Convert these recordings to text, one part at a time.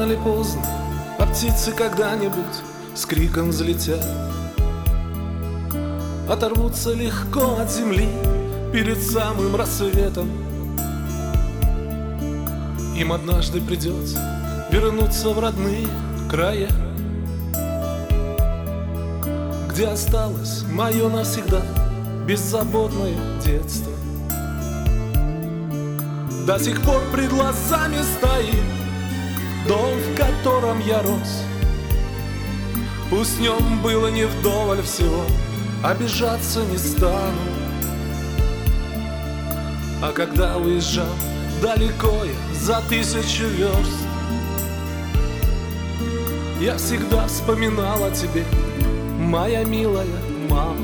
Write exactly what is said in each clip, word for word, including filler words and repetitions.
или поздно, а птицы когда-нибудь с криком взлетят, оторвутся легко от земли перед самым рассветом. Им однажды придется вернуться в родные края, где осталось мое навсегда беззаботное детство. До сих пор пред глазами стоит дом, в котором я рос. Пусть в нем было не вдоволь всего, обижаться не стану. А когда уезжал далеко я за тысячу верст, я всегда вспоминал о тебе, моя милая мама.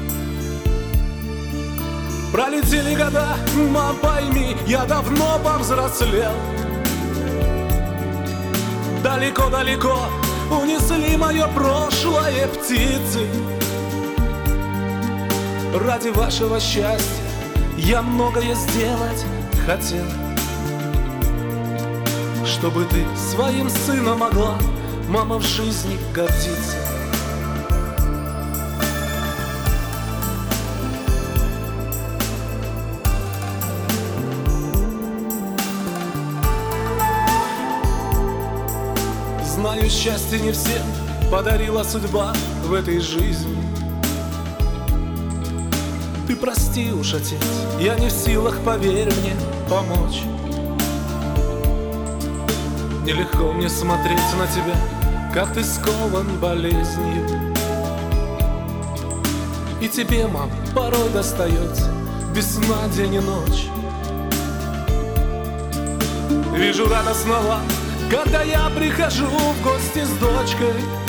Пролетели года, мам, пойми, я давно повзрослел. Далеко-далеко унесли мое прошлое птицы. Ради вашего счастья я многое сделать хотел, чтобы ты своим сыном могла, мама, в жизни гордиться. Знаю, счастье не всем подарила судьба в этой жизни. Ты прости уж, отец, я не в силах, поверь мне, помочь. Нелегко мне смотреть на тебя, как ты скован болезнью. И тебе, мам, порой достается без сна день и ночь. Вижу радостного, когда я прихожу в гости с дочкой.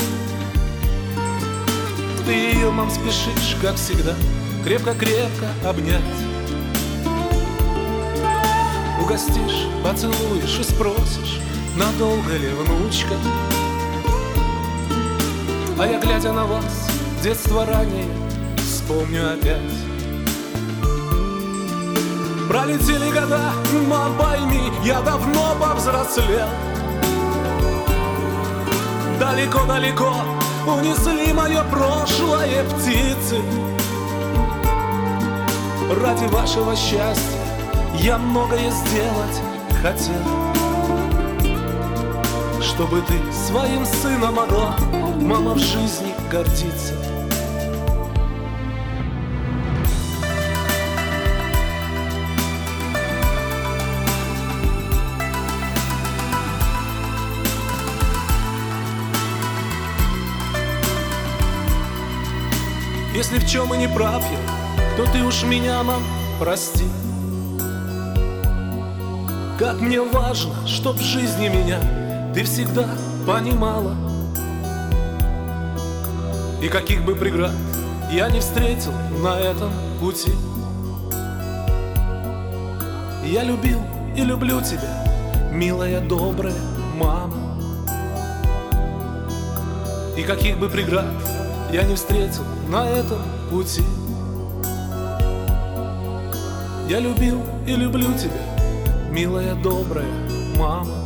Ты ее, мам, спешишь, как всегда, крепко-крепко обнять. Угостишь, поцелуешь и спросишь, надолго ли, внучка? А я, глядя на вас, детство ранее вспомню опять. Пролетели года, мам, пойми, я давно повзрослел. Далеко-далеко унесли мое прошлое птицы. Ради вашего счастья я многое сделать хотел, чтобы ты своим сыном могла, мама, в жизни гордиться. Если в чем и не прав я, то ты уж меня, мам, прости. Как мне важно, чтоб в жизни меня ты всегда понимала. И каких бы преград я не встретил на этом пути, я любил и люблю тебя, милая, добрая мама. И каких бы преград я не встретил на этом пути, я любил и люблю тебя, милая, добрая мама.